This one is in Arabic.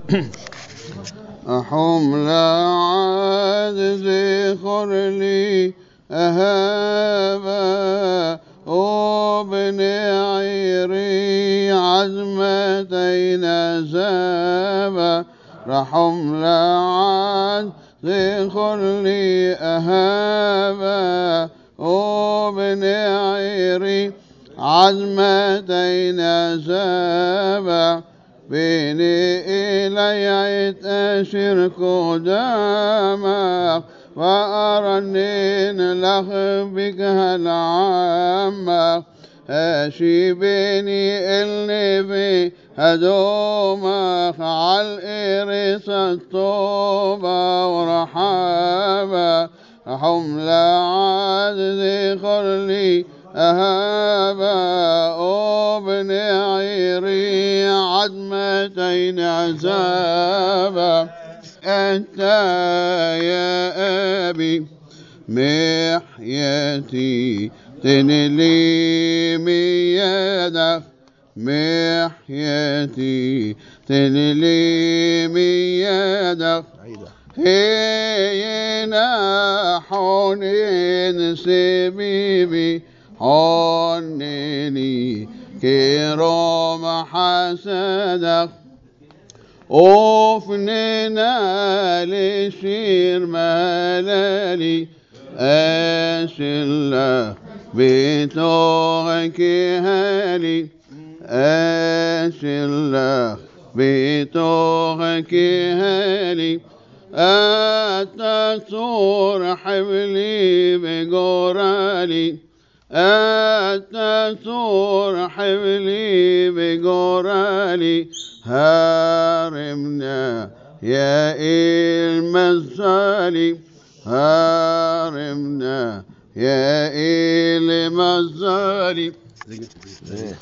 حمل عجز خر لي أهابا وابن عيري عزمتين زابا رحمل عجز خر لي أهابا وابن عيري عزمتين زابا بيني إلي تشرك دمك وأرنين لخ بك هالعامة أشي بيني اللي في هدومك عالإرس الطوبة ورحابة حمل عجز خرلي أهابا وابن عيري عدمتين عزابا أنت يا أبي محيتي تنلي ميادك محيتي تنلي ميادك هينا حنين سبيبي حنيني كرام حسدك أوفننا لشير ملالي أشلا بتوعك هالي أشلا بتوعك هالي أتثور حبلي بجورالي أتثور حبلي بجورالي هارمنا يا المزالي هارمنا يا المزالي